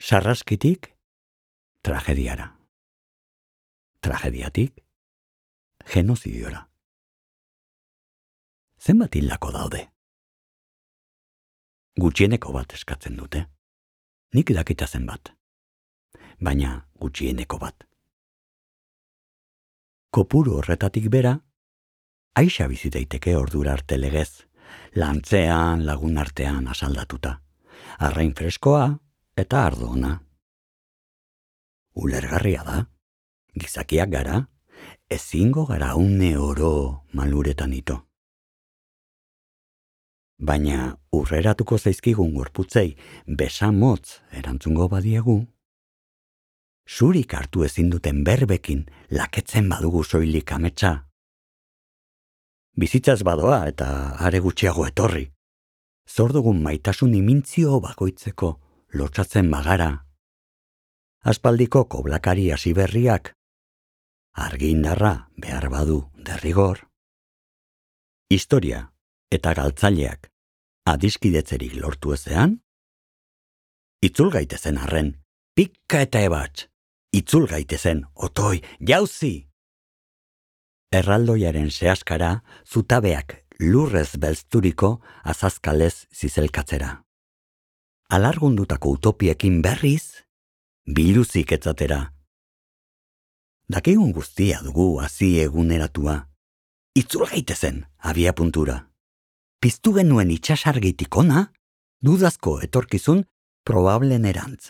Sarraskitik tragediara. Tragediatik genozidiora. Zenbat hildako daude? Gutxieneko bat eskatzen dute. Nik dakita zenbat. Baina gutxieneko bat. Kopuru horretatik bera, aixa bizi daiteke ordura arte legez, lantzean, lagun artean asaldatuta. Arrain freskoa eta ardo ona. Ulergarria da. Gizakiak gara, ezingo gara une oro maluretan ito. Baina urreratuko zaizkigun gorputzei besamotz erantzungo badiegu, zurik hartu ezin duten berbekin laketzen badugu soilik ametsa. Bizitzaz badoa eta are gutxiago etorri. Zor dugun maitasun imintzio bakoitzeko lotsatzen bagara. Aspaldiko koblakari hasi berriak, argindarra behar badu derrigor. Historia eta galtzaileak adiskidetzerik lortu ezean, itzul gaitezen arren, pikka eta ebatz, itzul gaitezen, otoi, jauzi! Erraldoiaren sehaskara zutabeak lurrez belzturiko azazkalez zizelkatzera. Alargundutako utopiekin berriz, biluzik etzatera. Dakigun guztia dugu hazi eguneratua. Itzul gaitezen, abia puntura. Piztu genuen itxasargitik ona, dudazko etorkizun probablen erantz.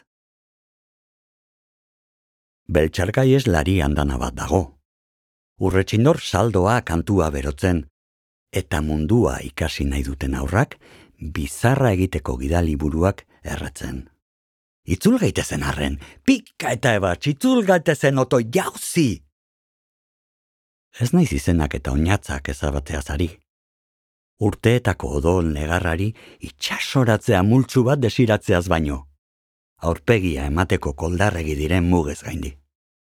Beltxarkai ez lari andana bat dago. Urretxindor saldoa kantua berotzen, eta mundua ikasi nahi duten aurrak, bizarra egiteko gidaliburuak erretzen. Itzul gaitezen arren, pika eta ebatz, itzul gaitezen oto jauzi! Ez naiz izenak eta oinatzak ezabatzeaz ari. Urteetako odol negarrari itxasoratzea multzu bat desiratzeaz baino. Aurpegia emateko koldarregi diren mugez gaindi.